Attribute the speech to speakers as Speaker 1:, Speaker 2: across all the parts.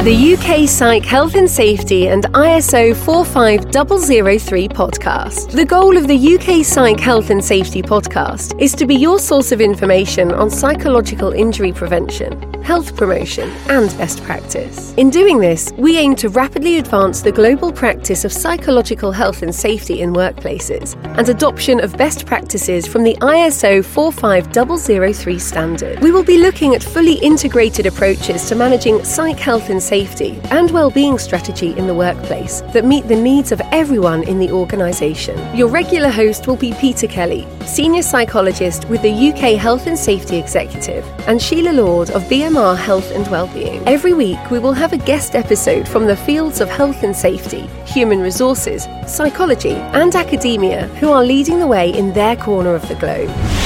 Speaker 1: The UK Psych Health and Safety and ISO 45003 podcast. The goal of the UK Psych Health and Safety podcast is to be your source of information on psychological injury prevention, health promotion, and best practice. In doing this, we aim to rapidly advance the global practice of psychological health and safety in workplaces and adoption of best practices from the ISO 45003 standard. We will be looking at fully integrated approaches to managing psych health and safety and well-being strategy in the workplace that meet the needs of everyone in the organisation. Your regular host will be Peter Kelly, Senior Psychologist with the UK Health and Safety Executive, and Sheila Lord of BMR Health and Wellbeing. Every week we will have a guest episode from the fields of health and safety, human resources, psychology and academia who are leading the way in their corner of the globe.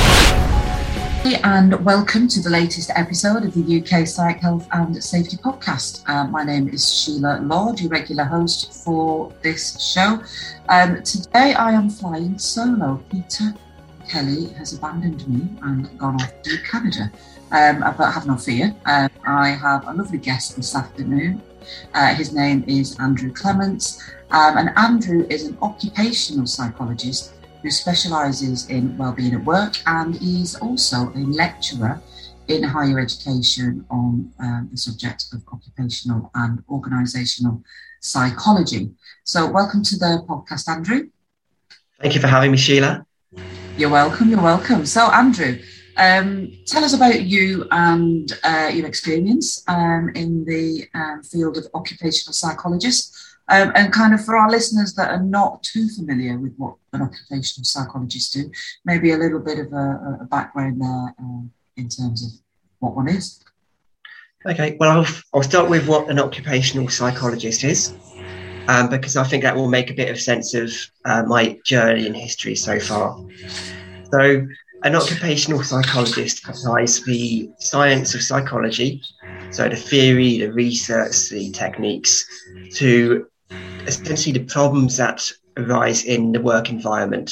Speaker 2: And welcome to the latest episode of the UK Psych Health and Safety podcast. My name is Sheila Lord, your regular host for this show. Today I am flying solo. Peter Kelly has abandoned me and gone off to Canada. But have no fear. I have a lovely guest this afternoon. His name is Andrew Clements. And Andrew is an occupational psychologist who specialises in wellbeing at work, and he's also a lecturer in higher education on the subject of occupational and organisational psychology. So welcome to the podcast, Andrew.
Speaker 3: Thank you for having me, Sheila.
Speaker 2: You're welcome. So Andrew, tell us about you and your experience in the field of occupational psychologist. And kind of for our listeners that are not too familiar with what an occupational psychologist do, maybe a little bit of a background there in terms of what one is.
Speaker 3: Okay, well, I'll start with what an occupational psychologist is, because I think that will make a bit of sense of my journey and history so far. So an occupational psychologist applies the science of psychology, so the theory, the research, the techniques, to essentially the problems that arise in the work environment,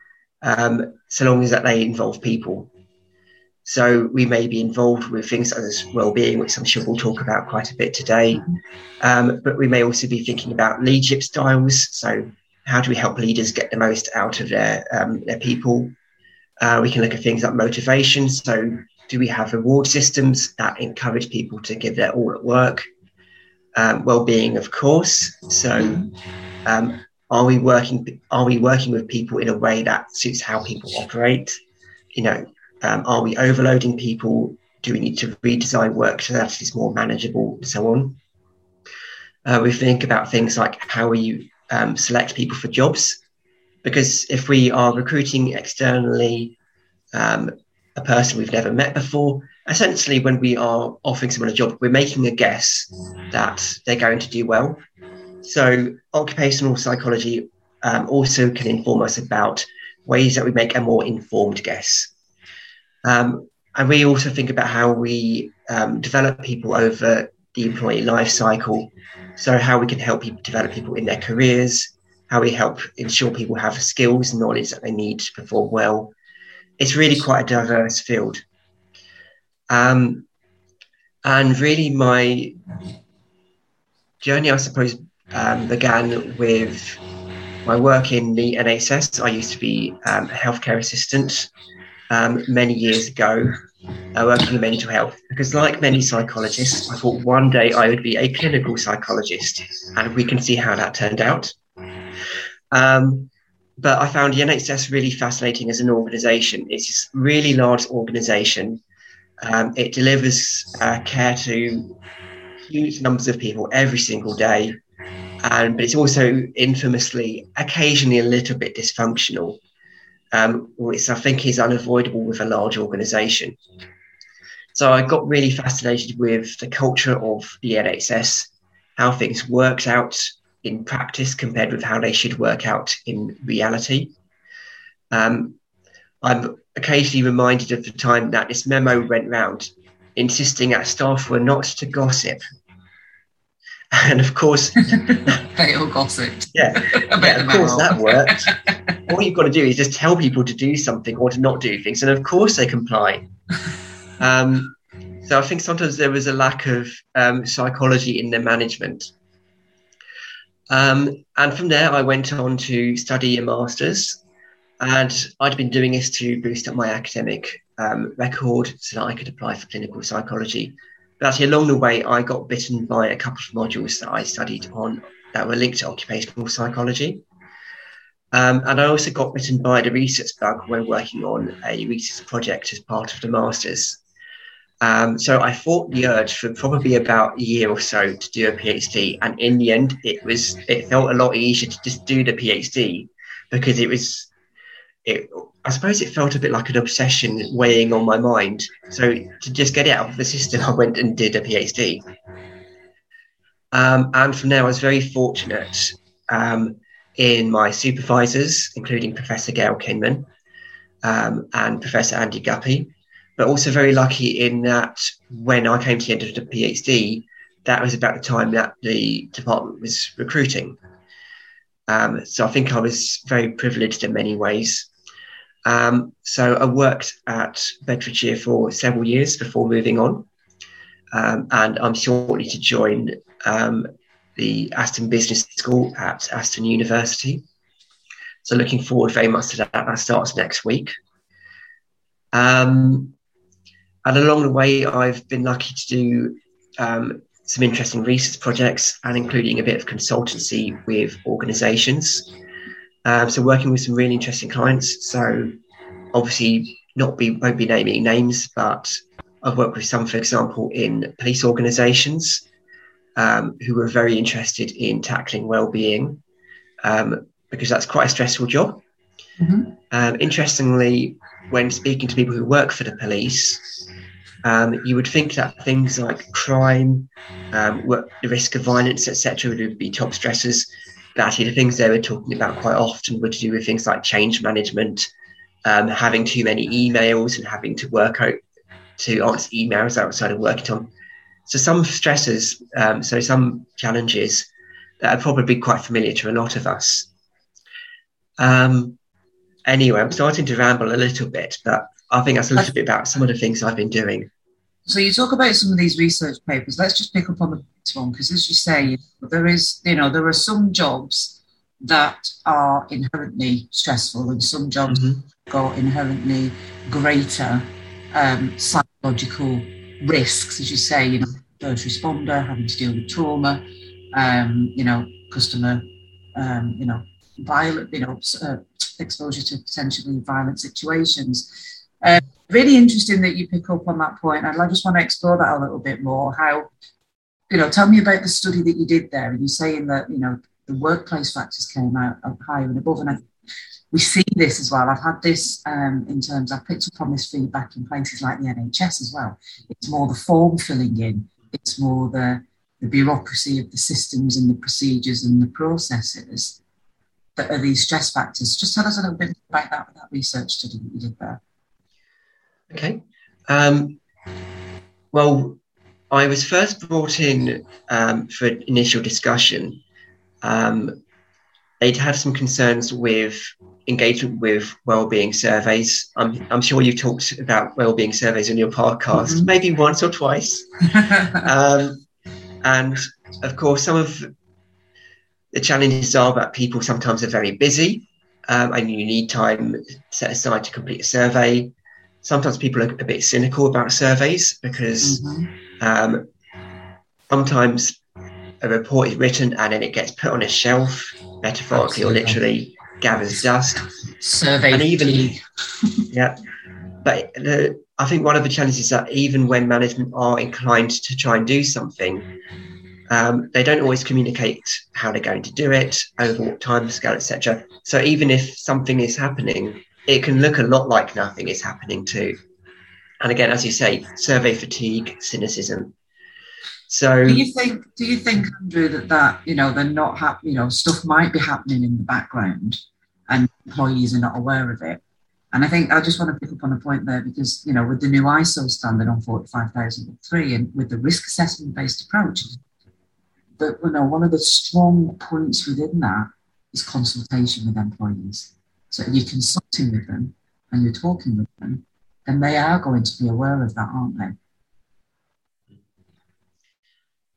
Speaker 3: so long as that they involve people. So we may be involved with things such as well-being, which I'm sure we'll talk about quite a bit today, but we may also be thinking about leadership styles. So how do we help leaders get the most out of their people? We can look at things like motivation. So do we have reward systems that encourage people to give their all at work? Well-being, of course. So, are we working with people in a way that suits how people operate? Are we overloading people? Do we need to redesign work so that it's more manageable, and so on? We think about things like how we select people for jobs, because if we are recruiting externally a person we've never met before, essentially when we are offering someone a job, we're making a guess that they're going to do well. So occupational psychology also can inform us about ways that we make a more informed guess. And we also think about how we develop people over the employee life cycle. So how we can help people develop people in their careers, how we help ensure people have skills and knowledge that they need to perform well. It's really quite a diverse field. And really my journey, I suppose, began with my work in the NHS. I used to be a healthcare assistant many years ago, working in mental health, because like many psychologists, I thought one day I would be a clinical psychologist, and we can see how that turned out. But I found the NHS really fascinating as an organisation. It's this really large organisation. It delivers care to huge numbers of people every single day. But it's also infamously, occasionally a little bit dysfunctional, which I think is unavoidable with a large organisation. So I got really fascinated with the culture of the NHS, how things worked out in practice compared with how they should work out in reality. I'm occasionally reminded of the time that this memo went round insisting that staff were not to gossip. And of course,
Speaker 2: they all gossiped.
Speaker 3: Yeah, of course that worked. All you've got to do is just tell people to do something or to not do things, and of course they comply. So I think sometimes there was a lack of psychology in the management. And from there, I went on to study a master's, and I'd been doing this to boost up my academic record so that I could apply for clinical psychology. But actually, along the way, I got bitten by a couple of modules that I studied on that were linked to occupational psychology. And I also got bitten by the research bug when working on a research project as part of the master's. So I fought the urge for probably about a year or so to do a PhD. And in the end, it felt a lot easier to just do the PhD because I suppose it felt a bit like an obsession weighing on my mind. So to just get it out of the system, I went and did a PhD. And from there, I was very fortunate in my supervisors, including Professor Gail Kinman and Professor Andy Guppy, but also very lucky in that when I came to the end of the PhD, that was about the time that the department was recruiting. So I think I was very privileged in many ways. So I worked at Bedfordshire for several years before moving on, and I'm shortly to join the Aston Business School at Aston University. So looking forward very much to that. That starts next week. And along the way, I've been lucky to do some interesting research projects and including a bit of consultancy with organisations. So working with some really interesting clients. So obviously won't be naming names, but I've worked with some, for example, in police organisations who were very interested in tackling well-being because that's quite a stressful job. Mm-hmm. Interestingly, when speaking to people who work for the police, you would think that things like crime, the risk of violence, etc., would be top stressors. But actually, the things they were talking about quite often were to do with things like change management, having too many emails and having to work out to answer emails outside of working time. So some stressors, so some challenges that are probably quite familiar to a lot of us. Anyway, I'm starting to ramble a little bit, but I think that's a little bit about some of the things I've been doing.
Speaker 2: So you talk about some of these research papers. Let's just pick up on the first one, because as you say, there are some jobs that are inherently stressful and some jobs got inherently greater psychological risks, as you say, first responder, having to deal with trauma, customer, violent, exposure to potentially violent situations. Really interesting that you pick up on that point. I just want to explore that a little bit more. How, tell me about the study that you did there. And you're saying that, the workplace factors came out higher and above. And we see this as well. I've had this in terms, I've picked up on this feedback in places like the NHS as well. It's more the form filling in. It's more the bureaucracy of the systems and the procedures and the processes that are these stress factors. Just tell us a little bit about that research study that you did there.
Speaker 3: Okay. Well, I was first brought in for initial discussion. They'd had some concerns with engagement with wellbeing surveys. I'm sure you talked about wellbeing surveys on your podcast, maybe once or twice. And of course, some of the challenges are that people sometimes are very busy and you need time set aside to complete a survey. Sometimes people are a bit cynical about surveys because sometimes a report is written and then it gets put on a shelf, metaphorically or literally, gathers dust.
Speaker 2: Survey.
Speaker 3: And even, yeah. But I think one of the challenges is that even when management are inclined to try and do something, they don't always communicate how they're going to do it, over what time scale, etc. So even if something is happening, it can look a lot like nothing is happening too. And again, as you say, survey fatigue, cynicism. So
Speaker 2: do you think, Andrew, that they're not stuff might be happening in the background and employees are not aware of it? And I think I just want to pick up on a point there because, with the new ISO standard on 45003 and with the risk assessment based approach, that one of the strong points within that is consultation with employees. So if you're consulting with them and you're talking with them, then they are going to be aware of that, aren't they?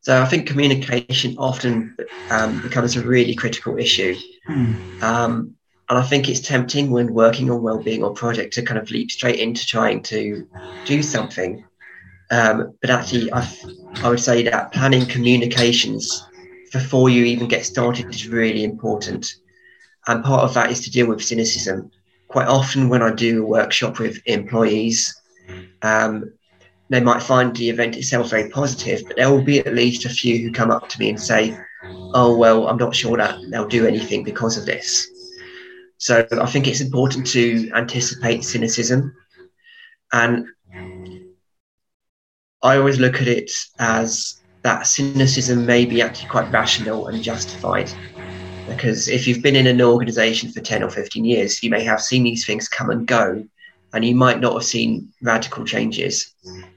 Speaker 3: So I think communication often becomes a really critical issue. And I think it's tempting when working on wellbeing or project to kind of leap straight into trying to do something. But actually, I would say that planning communications before you even get started is really important. And part of that is to deal with cynicism. Quite often when I do a workshop with employees, they might find the event itself very positive, but there will be at least a few who come up to me and say, oh, well, I'm not sure that they'll do anything because of this. So I think it's important to anticipate cynicism. And I always look at it as that cynicism may be actually quite rational and justified. Because if you've been in an organisation for 10 or 15 years, you may have seen these things come and go, and you might not have seen radical changes.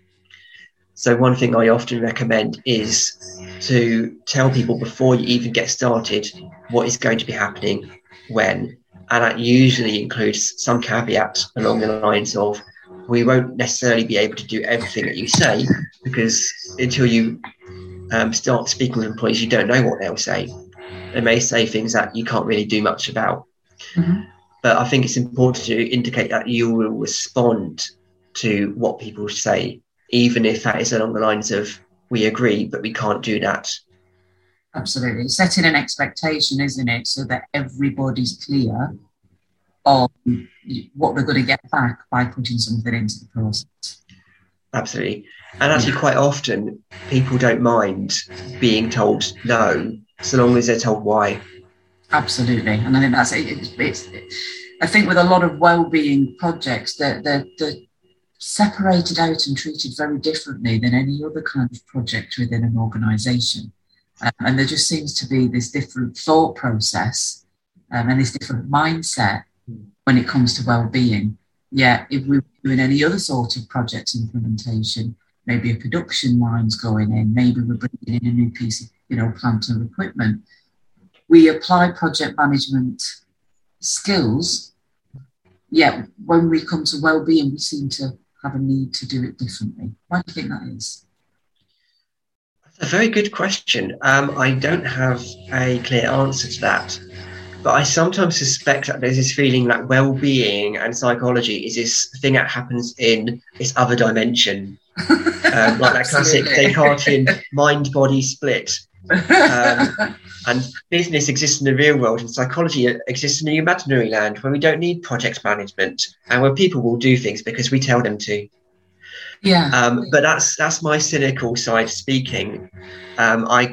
Speaker 3: So one thing I often recommend is to tell people before you even get started what is going to be happening, when. And that usually includes some caveat along the lines of, we won't necessarily be able to do everything that you say, because until you start speaking with employees, you don't know what they'll say. They may say things that you can't really do much about. But I think it's important to indicate that you will respond to what people say, even if that is along the lines of, we agree, but we can't do that.
Speaker 2: Absolutely. Setting an expectation, isn't it? So that everybody's clear on what they're going to get back by putting something into the process.
Speaker 3: Absolutely. And actually quite often people don't mind being told no, so long as they're told why.
Speaker 2: Absolutely. And I think that's it. I think with a lot of wellbeing projects, they're separated out and treated very differently than any other kind of project within an organisation. And there just seems to be this different thought process and this different mindset when it comes to well-being. Yeah, if we were doing any other sort of project implementation, maybe a production line's going in, maybe we're bringing in a new piece of, plant or equipment. We apply project management skills, yet when we come to well-being, we seem to have a need to do it differently. Why do you think that is?
Speaker 3: A very good question. I don't have a clear answer to that, but I sometimes suspect that there's this feeling that well-being and psychology is this thing that happens in this other dimension, like that classic Descartesian mind-body split. And business exists in the real world, and psychology exists in the imaginary land, where we don't need project management and where people will do things because we tell them to.
Speaker 2: Yeah.
Speaker 3: But that's my cynical side speaking. I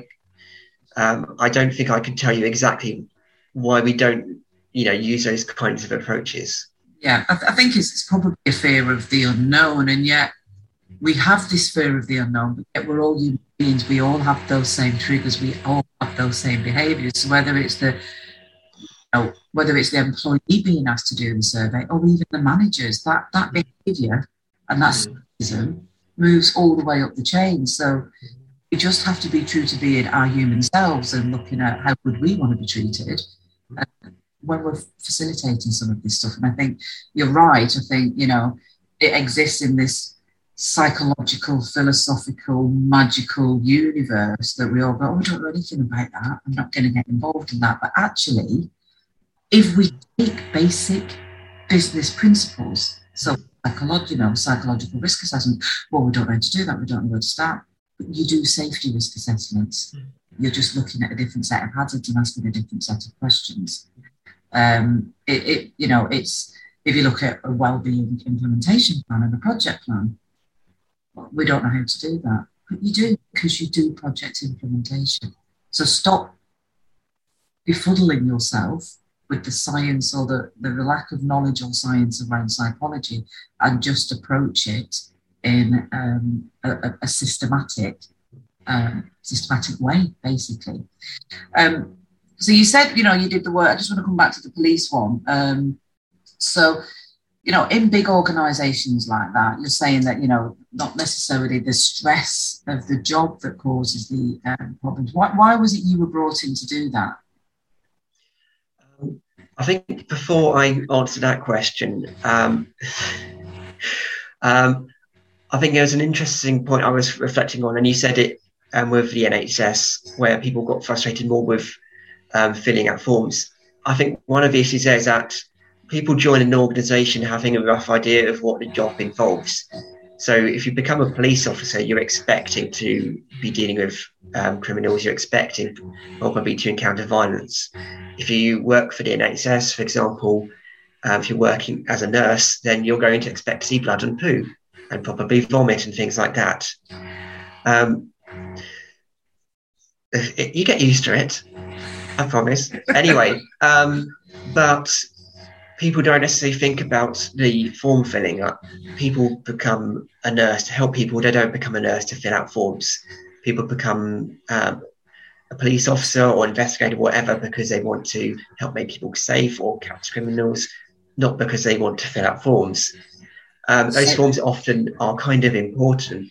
Speaker 3: don't think I can tell you exactly why we don't, use those kinds of approaches.
Speaker 2: Yeah, I think it's probably a fear of the unknown, and yet we have this fear of the unknown, but yet we're all human beings. We all have those same triggers. We all have those same behaviours. So whether it's the employee being asked to do the survey, or even the managers, that behaviour and that cynicism moves all the way up the chain. So we just have to be true to being our human selves and looking at how would we want to be treated when we're facilitating some of this stuff. And I think you're right. I think, it exists in this psychological, philosophical, magical universe that we all go, oh, I don't know anything about that. I'm not going to get involved in that. But actually, if we take basic business principles, so psychological risk assessment, well, we don't know how to do that. We don't know where to start. But you do safety risk assessments. You're just looking at a different set of hazards and asking a different set of questions. It's if you look at a wellbeing implementation plan and a project plan, we don't know how to do that. But you do, because you do project implementation. So stop befuddling yourself with the science or the lack of knowledge or science around psychology, and just approach it in a systematic way, basically. So you said, you did the work. I just want to come back to the police one. So, in big organisations like that, you're saying that, not necessarily the stress of the job that causes the problems. Why was it you were brought in to do that?
Speaker 3: I think before I answer that question, I think there was an interesting point I was reflecting on, and you said it with the NHS, where people got frustrated more with filling out forms. I think one of the issues there is that people join an organisation having a rough idea of what the job involves. So if you become a police officer, you're expecting to be dealing with criminals, you're expecting probably to encounter violence. If you work for the NHS, for example, if you're working as a nurse, then you're going to expect to see blood and poo and probably vomit and things like that. You get used to it, I promise. Anyway, but people don't necessarily think about the form filling up. People become a nurse to help people. They don't become a nurse to fill out forms. People become a police officer or investigator, whatever, because they want to help make people safe or catch criminals, not because they want to fill out forms. Those forms often are kind of important,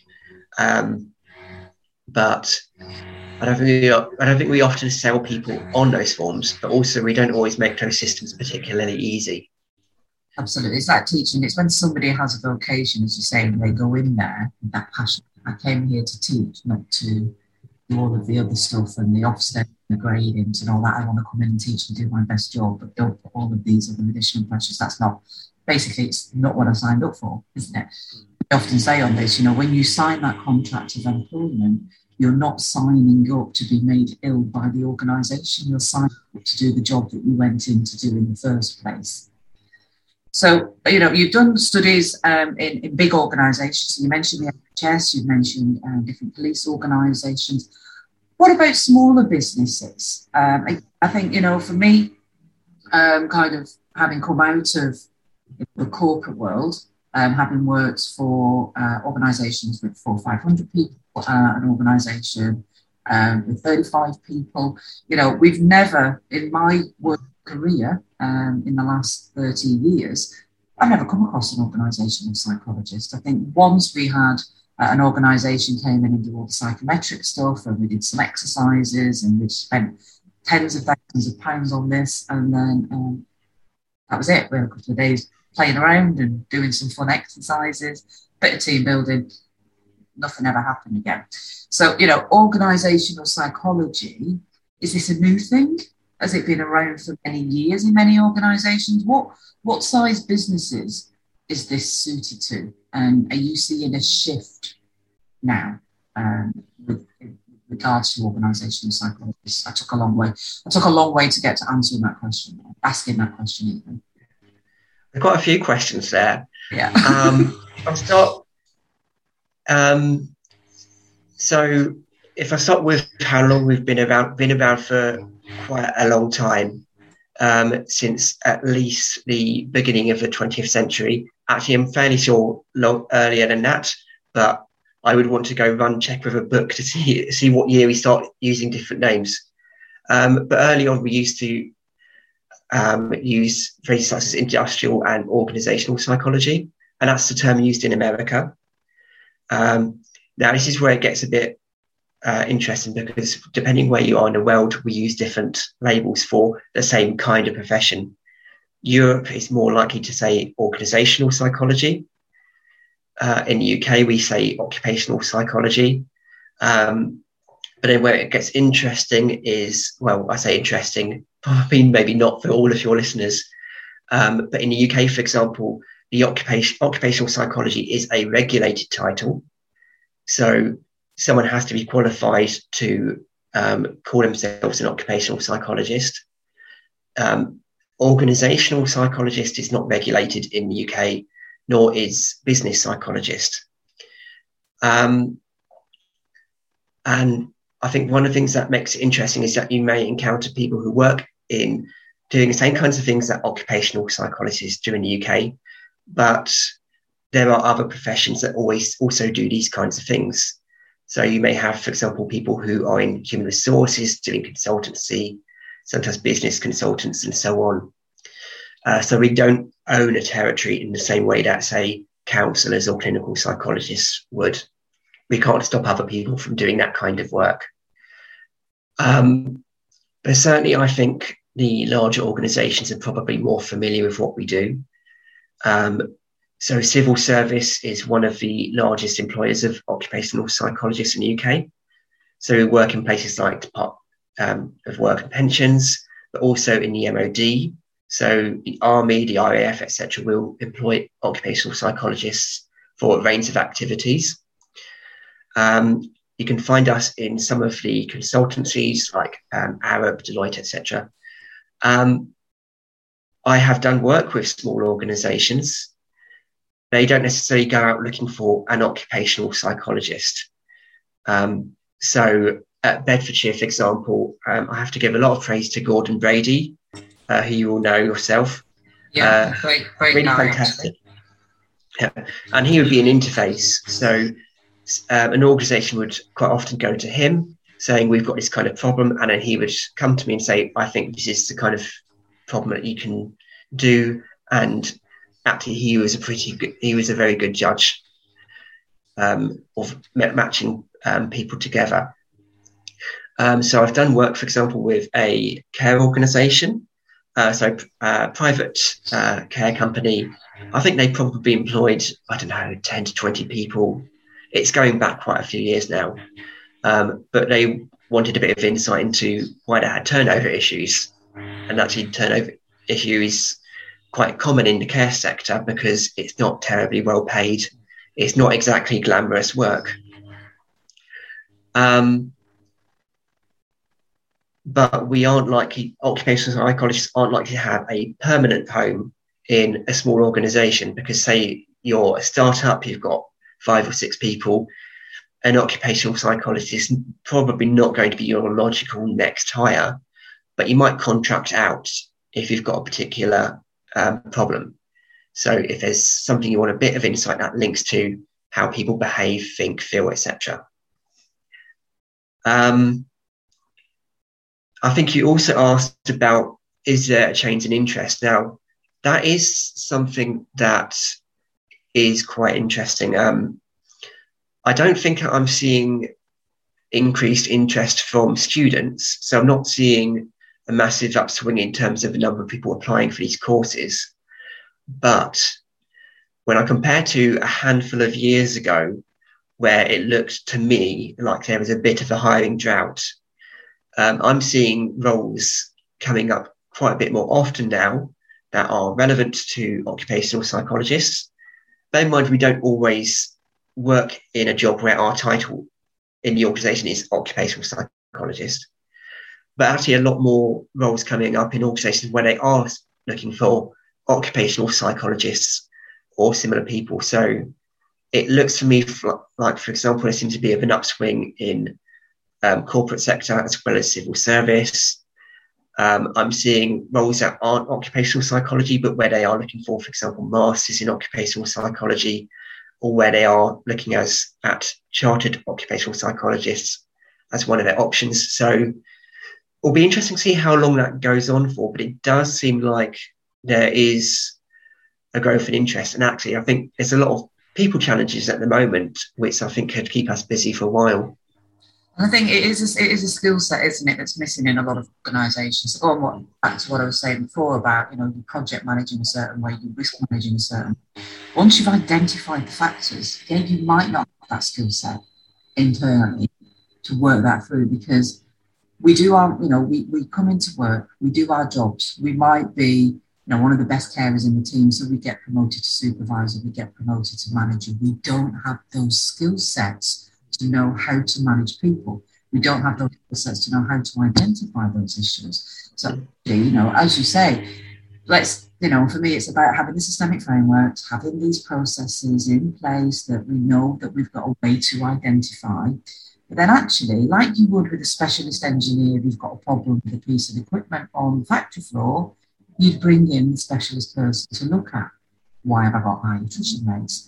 Speaker 3: but I don't think we often sell people on those forms, but also we don't always make those systems particularly easy.
Speaker 2: Absolutely. It's like teaching. It's when somebody has a vocation, as you say, and they go in there with that passion. I came here to teach, not to do all of the other stuff and the Ofsted and the gradings and all that. I want to come in and teach and do my best job, but don't put all of these other additional pressures. That's not, basically, it's not what I signed up for, isn't it? I often say on this, when you sign that contract of employment, you're not signing up to be made ill by the organisation. You're signing up to do the job that you went in to do in the first place. So, you've done studies in big organisations. So you mentioned the NHS, you've mentioned different police organisations. What about smaller businesses? I think, for me, kind of having come out of the corporate world, having worked for organisations with 400 or 500 people, an organisation with 35 people. We've never, in my work career, in the last 30 years, I've never come across an organisational psychologist. I think once we had an organisation came in and did all the psychometric stuff, and we did some exercises, and we spent tens of thousands of pounds on this, and then that was it. We had a couple of days playing around and doing some fun exercises, bit of team building. Nothing ever happened again. So, organisational psychology, is this a new thing? Has it been around for many years in many organisations? What size businesses is this suited to? And are you seeing a shift now with regards to organisational psychologists? I took a long way to get to answering that question, asking that question even.
Speaker 3: I've got a few questions there.
Speaker 2: Yeah.
Speaker 3: I'll start. So if I start with how long we've been about for quite a long time, since at least the beginning of the 20th century. Actually, I'm fairly sure earlier than that, but I would want to go check with a book to see what year we start using different names. But early on, we used to use phrases such as industrial and organizational psychology, and that's the term used in America. Now, this is where it gets a bit interesting, because depending where you are in the world, we use different labels for the same kind of profession. Europe is more likely to say organizational psychology. In the UK, we say occupational psychology. But then where it gets interesting is, well, I say interesting, probably maybe not for all of your listeners, but in the UK, for example, the occupational psychology is a regulated title. So someone has to be qualified to call themselves an occupational psychologist. Organizational psychologist is not regulated in the UK, nor is business psychologist. And I think one of the things that makes it interesting is that you may encounter people who work in doing the same kinds of things that occupational psychologists do in the UK, but there are other professions that also do these kinds of things. So you may have, for example, people who are in human resources doing consultancy, sometimes business consultants, and so on. So we don't own a territory in the same way that, say, counsellors or clinical psychologists would. We can't stop other people from doing that kind of work. But certainly I think the larger organisations are probably more familiar with what we do. So civil service is one of the largest employers of occupational psychologists in the UK. So we work in places like Department of Work and Pensions, but also in the MOD. So the Army, the RAF, etc., will employ occupational psychologists for a range of activities. You can find us in some of the consultancies like Arup, Deloitte, etc. I have done work with small organisations. They don't necessarily go out looking for an occupational psychologist. So at Bedfordshire, for example, I have to give a lot of praise to Gordon Brady, who you all know yourself.
Speaker 2: Yeah, great
Speaker 3: really
Speaker 2: guy,
Speaker 3: fantastic. Yeah. And he would be an interface. So an organisation would quite often go to him saying, we've got this kind of problem. And then he would come to me and say, I think this is the kind of problem that you can do. And actually, he was a very good judge of matching people together. So I've done work, for example, with a care organisation, private care company. I think they probably employed, 10 to 20 people. It's going back quite a few years now. But they wanted a bit of insight into why they had turnover issues. And actually, turnover issue is quite common in the care sector because it's not terribly well paid. It's not exactly glamorous work. But occupational psychologists aren't likely to have a permanent home in a small organisation because, say, you're a startup, you've got 5 or 6 people, an occupational psychologist is probably not going to be your logical next hire, but you might contract out if you've got a particular problem. So if there's something you want a bit of insight that links to how people behave, think, feel, etc. I think you also asked about, is there a change in interest? Now, that is something that is quite interesting. I don't think I'm seeing increased interest from students. So I'm not seeing a massive upswing in terms of the number of people applying for these courses. But when I compare to a handful of years ago, where it looked to me like there was a bit of a hiring drought, I'm seeing roles coming up quite a bit more often now that are relevant to occupational psychologists. Bear in mind, we don't always work in a job where our title in the organisation is occupational psychologist, but actually a lot more roles coming up in organisations where they are looking for occupational psychologists or similar people. So it looks to me like, for example, there seems to be an upswing in corporate sector as well as civil service. I'm seeing roles that aren't occupational psychology, but where they are looking for example, masters in occupational psychology, or where they are looking at chartered occupational psychologists as one of their options. So it'll be interesting to see how long that goes on for, but it does seem like there is a growth in interest. And actually, I think there's a lot of people challenges at the moment, which I think could keep us busy for a while.
Speaker 2: And I think it is a skill set, isn't it, that's missing in a lot of organisations. Back to what I was saying before about, you project managing a certain way, you risk managing a certain way. Once you've identified the factors, again, you might not have that skill set internally to work that through, because we do we come into work, we do our jobs. We might be, one of the best carers in the team, so we get promoted to supervisor, we get promoted to manager. We don't have those skill sets to know how to manage people. We don't have those skill sets to know how to identify those issues. So, as you say, for me, it's about having the systemic frameworks, having these processes in place that we know that we've got a way to identify. But then actually, like you would with a specialist engineer who's got a problem with a piece of equipment on the factory floor, you'd bring in the specialist person to look at, why have I got high attrition rates?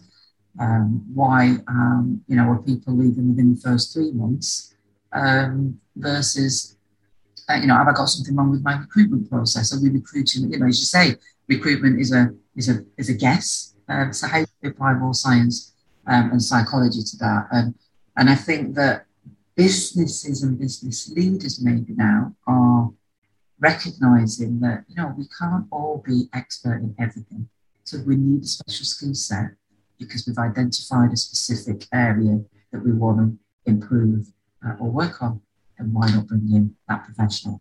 Speaker 2: Why are people leaving within the first 3 months versus, have I got something wrong with my recruitment process? Are we recruiting? As you say, recruitment is a guess. So how do we apply more science and psychology to that? And I think that businesses and business leaders maybe now are recognising that, we can't all be expert in everything. So we need a special skill set because we've identified a specific area that we want to improve or work on, then why not bring in that professional?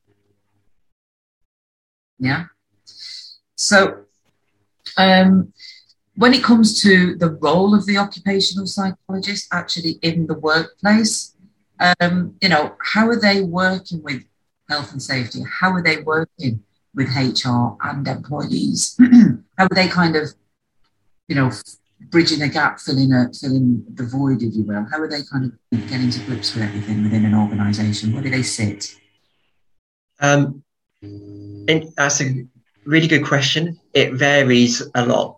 Speaker 2: Yeah. So when it comes to the role of the occupational psychologist actually in the workplace, how are they working with health and safety? How are they working with HR and employees? How are they kind of, bridging a gap, filling the void, if you will? How are they kind of getting to grips with everything within an organisation? Where do they sit?
Speaker 3: And that's a really good question. It varies a lot.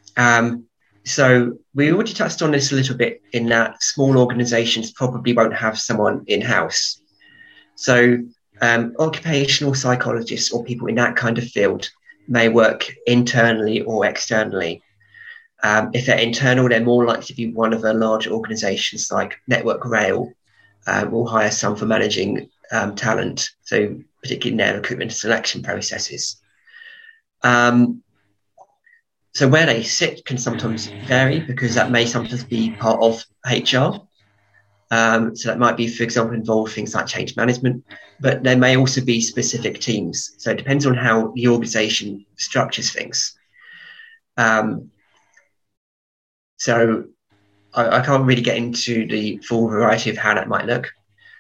Speaker 3: So we already touched on this a little bit in that small organisations probably won't have someone in-house. So occupational psychologists or people in that kind of field may work internally or externally. If they're internal, they're more likely to be one of the larger organisations like Network Rail will hire some for managing talent, so particularly in their recruitment and selection processes. So where they sit can sometimes vary because that may sometimes be part of HR. So that might be, for example, involve things like change management, but there may also be specific teams. So it depends on how the organisation structures things. So I can't really get into the full variety of how that might look.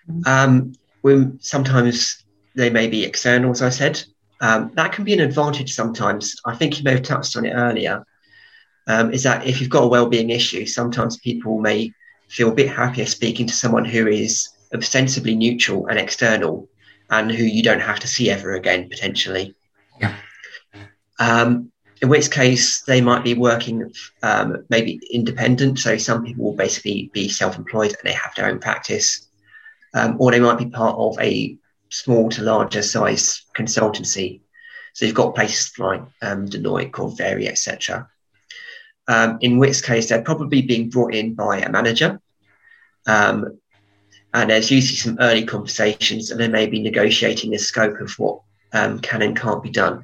Speaker 3: Sometimes they may be external, as I said. That can be an advantage sometimes. I think you may have touched on it earlier, is that if you've got a wellbeing issue, sometimes people may feel a bit happier speaking to someone who is ostensibly neutral and external and who you don't have to see ever again, potentially.
Speaker 2: Yeah.
Speaker 3: In which case they might be working maybe independent. So some people will basically be self-employed and they have their own practice. Or they might be part of a small to larger size consultancy. So you've got places like Deloitte, Corveri, etc. In which case they're probably being brought in by a manager. And there's usually some early conversations and they may be negotiating the scope of what can and can't be done.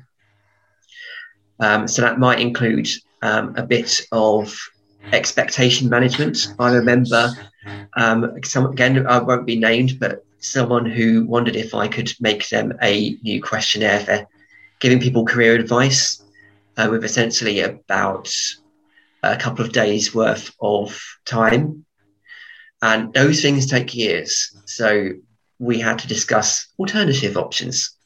Speaker 3: So that might include a bit of expectation management. I remember, again, I won't be named, but someone who wondered if I could make them a new questionnaire for giving people career advice with essentially about a couple of days worth of time. And those things take years. So we had to discuss alternative options.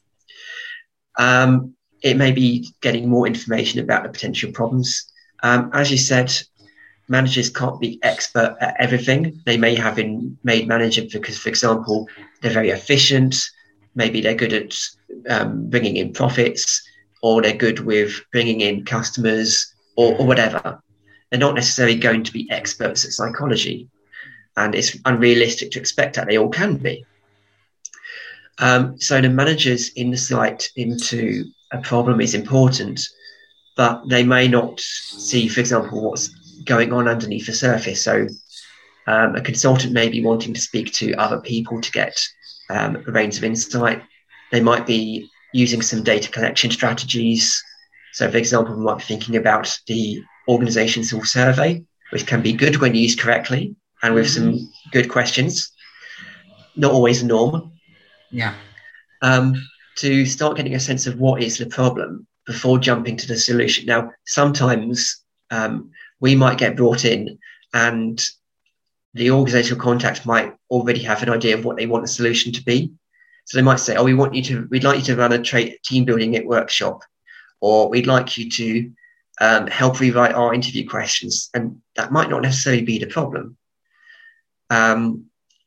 Speaker 3: It may be getting more information about the potential problems. As you said, managers can't be expert at everything. They may have been made manager because, for example, they're very efficient. Maybe they're good at bringing in profits, or they're good with bringing in customers, or whatever. They're not necessarily going to be experts at psychology. And it's unrealistic to expect that they all can be. So the managers' insight into a problem is important, but they may not see, for example, what's going on underneath the surface. So a consultant may be wanting to speak to other people to get a range of insight. They might be using some data collection strategies. So, for example, we might be thinking about the organizational survey, which can be good when used correctly and with some good questions. Not always a norm.
Speaker 2: Yeah.
Speaker 3: To start getting a sense of what is the problem before jumping to the solution. Now, sometimes we might get brought in and the organizational contact might already have an idea of what they want the solution to be. So they might say, we'd like you to run a team building workshop, or we'd like you to help rewrite our interview questions. And that might not necessarily be the problem. And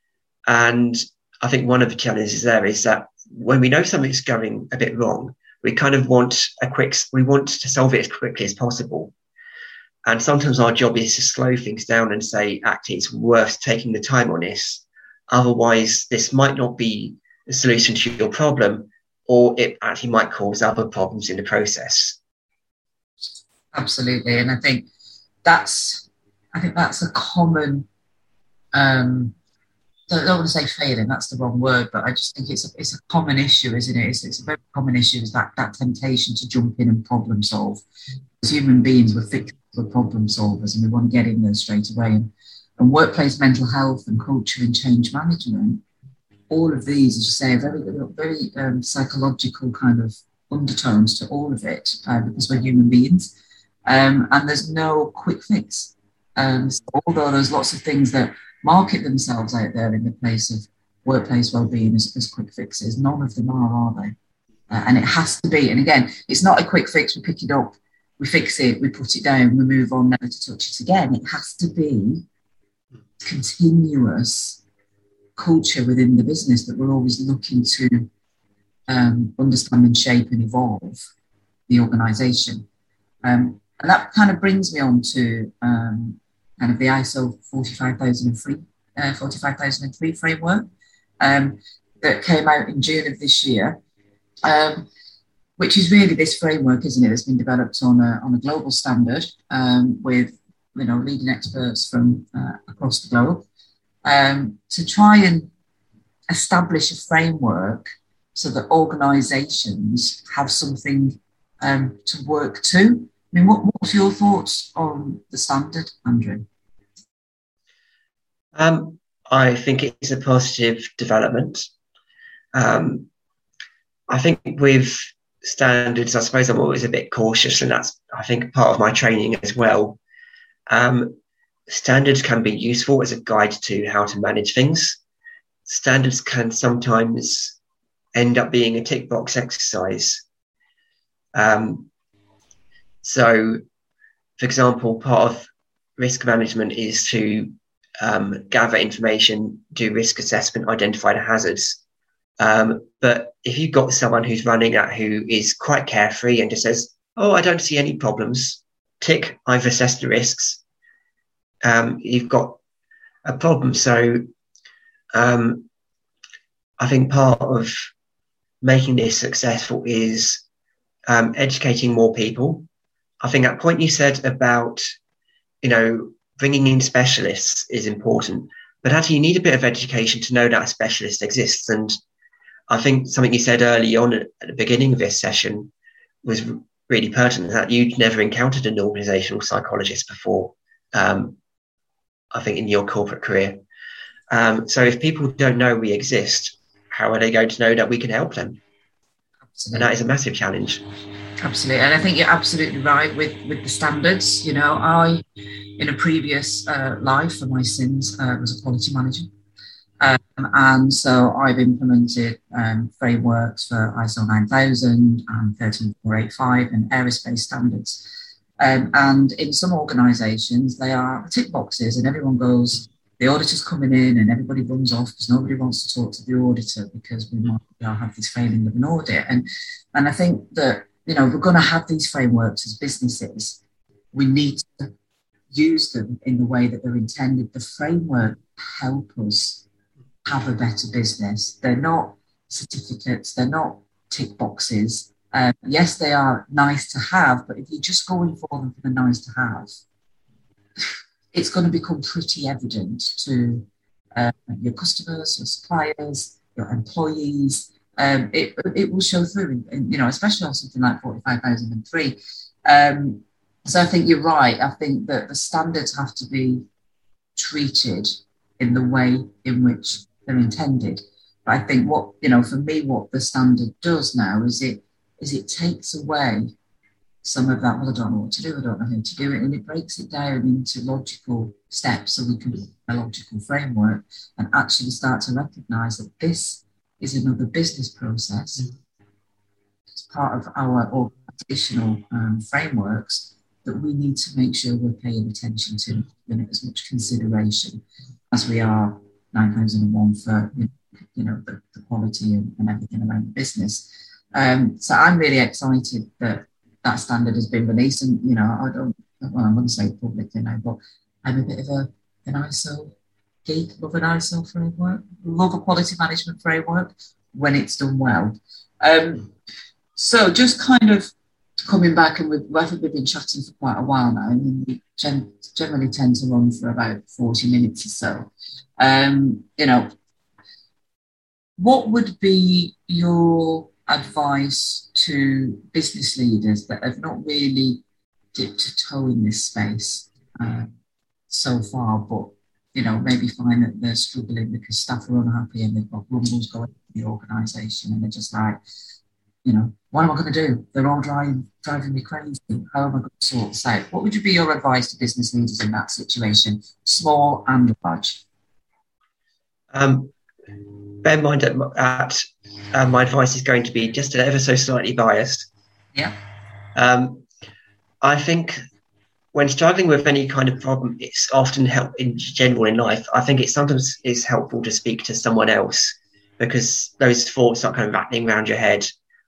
Speaker 3: I think one of the challenges there is that when we know something's going a bit wrong, we kind of want to solve it as quickly as possible. And sometimes our job is to slow things down and say, actually, it's worth taking the time on this. Otherwise, this might not be the solution to your problem, or it actually might cause other problems in the process.
Speaker 2: Absolutely. And I think that's a common, I don't want to say failing, that's the wrong word, but I just think it's a common issue, isn't it? It's a very common issue, is that temptation to jump in and problem solve. As human beings, we're problem solvers and we want to get in there straight away. And workplace mental health and culture and change management all of these, as you say, very psychological kind of undertones to all of it, because we're human beings, and there's no quick fix. So although there's lots of things that market themselves out there in the place of workplace well-being as quick fixes, none of them are they? And it has to be. And again, it's not a quick fix. We pick it up, we fix it, we put it down, we move on, never to touch it again. It has to be continuous culture within the business that we're always looking to understand and shape and evolve the organisation. And that kind of brings me on to kind of the ISO 45003 framework that came out in June of this year, which is really this framework, isn't it, that's been developed on a global standard with leading experts from across the globe to try and establish a framework so that organisations have something to work to. I mean, what's your thoughts on the standard, Andrew?
Speaker 3: I think it's a positive development. I think with standards, I suppose I'm always a bit cautious, and that's, I think, part of my training as well. Standards can be useful as a guide to how to manage things. Standards can sometimes end up being a tick box exercise. So, for example, part of risk management is to gather information, do risk assessment, identify the hazards. But if you've got someone who's running that who is quite carefree and just says, "Oh, I don't see any problems," tick, I've assessed the risks, you've got a problem. So I think part of making this successful is educating more people. I think that point you said about, bringing in specialists is important, but actually you need a bit of education to know that a specialist exists. And I think something you said early on at the beginning of this session was really pertinent, that you'd never encountered an organisational psychologist before, I think, in your corporate career. So if people don't know we exist, how are they going to know that we can help them? Absolutely. And that is a massive challenge.
Speaker 2: Absolutely. And I think you're absolutely right with the standards. I, in a previous life for my sins, was a quality manager. And so I've implemented frameworks for ISO 9000 and 13485 and aerospace standards. And in some organisations, they are tick boxes, and everyone goes, the auditor's coming in, and everybody runs off because nobody wants to talk to the auditor because we might have this failing of an audit. And I think that, we're going to have these frameworks as businesses. We need to use them in the way that they're intended. The framework help us have a better business. They're not certificates. They're not tick boxes. Yes, they are nice to have, but if you're just going for them for the nice to have, it's going to become pretty evident to your customers, your suppliers, your employees. It will show through, especially on something like 45003. So I think you're right. I think that the standards have to be treated in the way in which they're intended. But I think for me, what the standard does now is it takes away some of that, well, I don't know what to do, I don't know how to do it, and it breaks it down into logical steps so we can build a logical framework and actually start to recognise that this is another business process. It's part of our organisational frameworks that we need to make sure we're paying attention to, giving it as much consideration as we are 9001 for the quality and everything around the business. So I'm really excited that standard has been released, and I wouldn't say it publicly now, but I'm a bit of an ISO geek, love an ISO framework, love a quality management framework when it's done well. So just kind of coming back, and I think we've been chatting for quite a while now, and we generally tend to run for about 40 minutes or so. What would be your advice to business leaders that have not really dipped a toe in this space so far, but maybe find that they're struggling because staff are unhappy and they've got rumbles going in the organisation and they're just like, what am I going to do? They're all driving me crazy. How am I going to sort this out? What would be your advice to business leaders in that situation, small and large?
Speaker 3: Bear in mind that my advice is going to be just ever so slightly biased.
Speaker 2: Yeah.
Speaker 3: I think when struggling with any kind of problem, it's often in general in life. I think it sometimes is helpful to speak to someone else because those thoughts are kind of rattling around your head.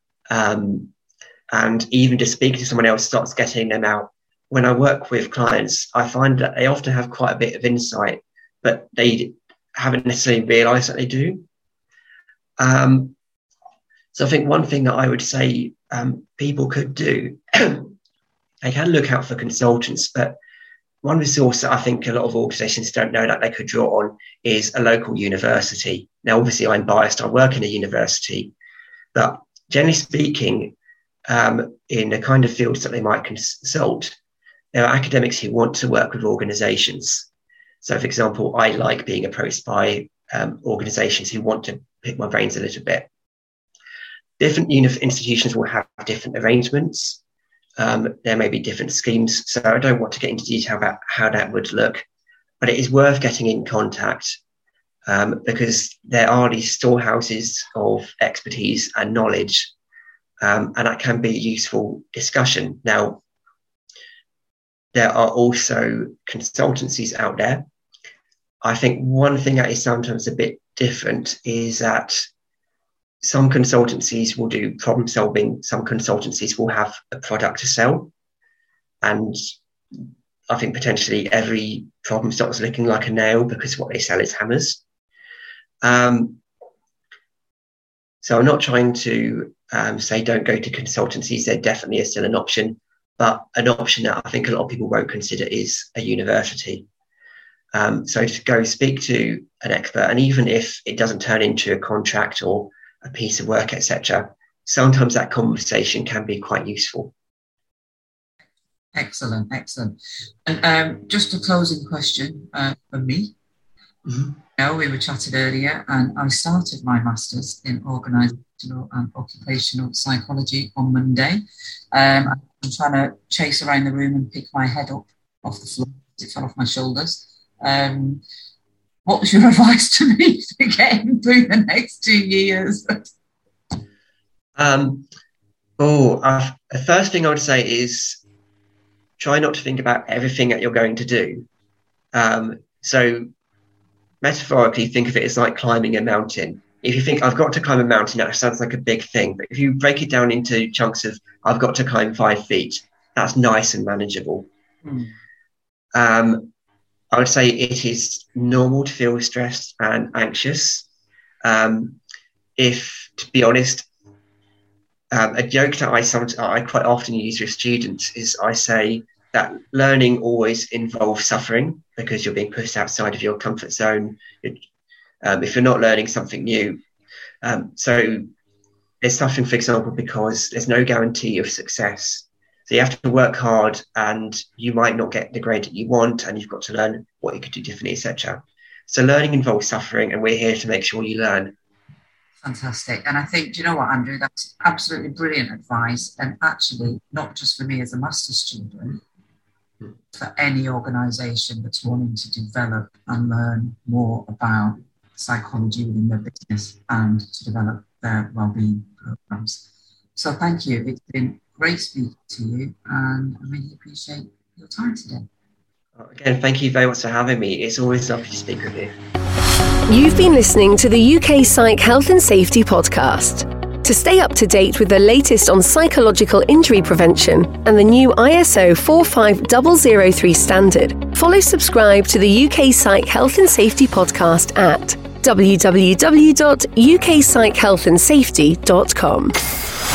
Speaker 3: And even just speaking to someone else starts getting them out. When I work with clients, I find that they often have quite a bit of insight, but they haven't necessarily realised that they do. So I think one thing that I would say people could do, they can look out for consultants, but one resource that I think a lot of organisations don't know that they could draw on is a local university. Now, obviously, I'm biased. I work in a university, but generally speaking, in the kind of fields that they might consult, there are academics who want to work with organisations. So, for example, I like being approached by organisations who want to pick my brains a little bit. Different institutions will have different arrangements. There may be different schemes, so I don't want to get into detail about how that would look, but it is worth getting in contact because there are these storehouses of expertise and knowledge, and that can be a useful discussion. Now, there are also consultancies out there. I think one thing that is sometimes a bit different is that some consultancies will do problem solving, some consultancies will have a product to sell. And I think potentially every problem starts looking like a nail because what they sell is hammers. So I'm not trying to say don't go to consultancies. There definitely is still an option, but an option that I think a lot of people won't consider is a university. So to go speak to an expert, and even if it doesn't turn into a contract or a piece of work, etc., sometimes that conversation can be quite useful.
Speaker 2: Excellent. And just a closing question for me. Mm-hmm. We were chatting earlier, and I started my master's in organisational and occupational psychology on Monday. I'm trying to chase around the room and pick my head up off the floor. It fell off my shoulders. What was your advice to me for getting through the next 2 years? The first thing I would say is try not to think about everything that you're going to do. So metaphorically, think of it as like climbing a mountain. If you think, I've got to climb a mountain, that sounds like a big thing. But if you break it down into chunks of, I've got to climb 5 feet, that's nice and manageable. I would say it is normal to feel stressed and anxious. If, to be honest, a joke that I quite often use with students is I say that learning always involves suffering because you're being pushed outside of your comfort zone. If you're not learning something new. So there's suffering, for example, because there's no guarantee of success. So you have to work hard and you might not get the grade that you want and you've got to learn what you could do differently, etc. So learning involves suffering and we're here to make sure you learn. Fantastic. And I think, do you know what, Andrew, that's absolutely brilliant advice. And actually, not just for me as a master's student, for any organisation that's wanting to develop and learn more about psychology within their business and to develop their wellbeing programs. So thank you. It's been great speaking to you and I really appreciate your time today.
Speaker 3: Again, thank you very much for having me. It's always lovely to speak with you.
Speaker 1: You've been listening to the UK Psych Health and Safety podcast. To stay up to date with the latest on psychological injury prevention and the new ISO 45003 standard, subscribe to the UK Psych Health and Safety podcast at www.ukpsychealthandsafety.com.